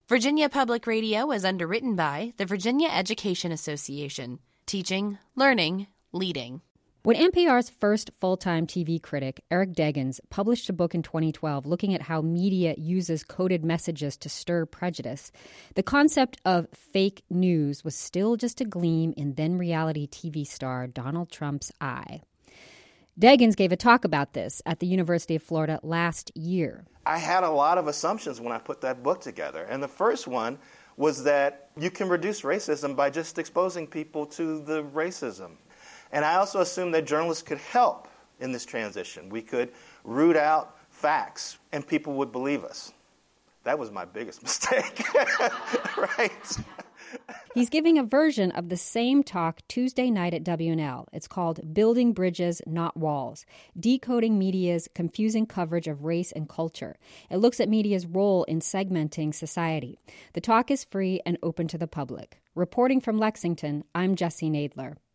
Virginia Public Radio is underwritten by the Virginia Education Association. Teaching, learning, leading. When NPR's first full-time TV critic, Eric Deggans, published a book in 2012 looking at how media uses coded messages to stir prejudice, the concept of fake news was still just a gleam in then-reality TV star Donald Trump's eye. Deggans gave a talk about this at the University of Florida last year. I had a lot of assumptions when I put that book together, and the first one was that you can reduce racism by just exposing people to the racism. And I also assumed that journalists could help in this transition. We could root out facts, and people would believe us. That was my biggest mistake, right? He's giving a version of the same talk Tuesday night at WNL. It's called Building Bridges, Not Walls, Decoding Media's Confusing Coverage of Race and Culture. It looks at media's role in segmenting society. The talk is free and open to the public. Reporting from Lexington, I'm Jessie Nadler.